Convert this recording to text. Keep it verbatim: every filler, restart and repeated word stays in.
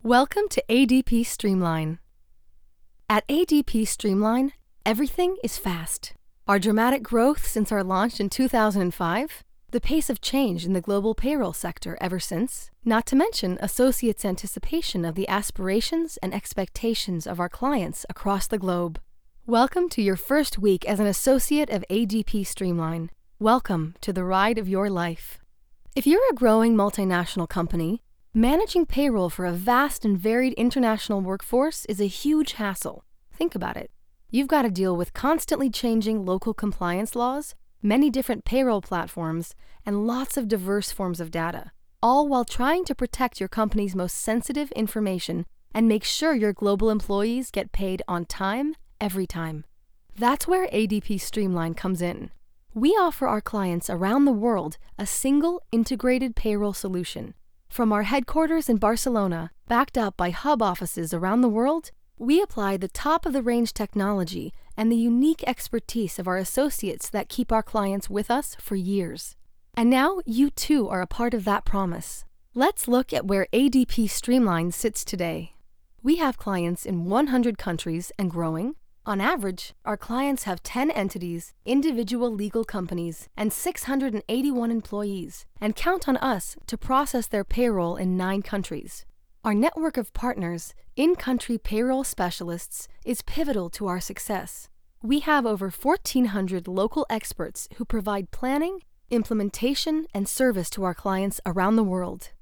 Welcome to A D P Streamline. At A D P Streamline, everything is fast. Our dramatic growth since our launch in two thousand five, the pace of change in the global payroll sector ever since, not to mention associates' anticipation of the aspirations and expectations of our clients across the globe. Welcome to your first week as an associate of A D P Streamline. Welcome to the ride of your life. If you're a growing multinational company, managing payroll for a vast and varied international workforce is a huge hassle. Think about it. You've got to deal with constantly changing local compliance laws, many different payroll platforms, and lots of diverse forms of data, all while trying to protect your company's most sensitive information and make sure your global employees get paid on time, every time. That's where A D P Streamline comes in. We offer our clients around the world a single integrated payroll solution. From our headquarters in Barcelona, backed up by hub offices around the world, we apply the top-of-the-range technology and the unique expertise of our associates that keep our clients with us for years. And now you too are a part of that promise. Let's look at where A D P Streamline sits today. We have clients in one hundred countries and growing. On average, our clients have ten entities, individual legal companies, and six hundred eighty-one employees, and count on us to process their payroll in nine countries. Our network of partners, in-country payroll specialists, is pivotal to our success. We have over fourteen hundred local experts who provide planning, implementation, and service to our clients around the world.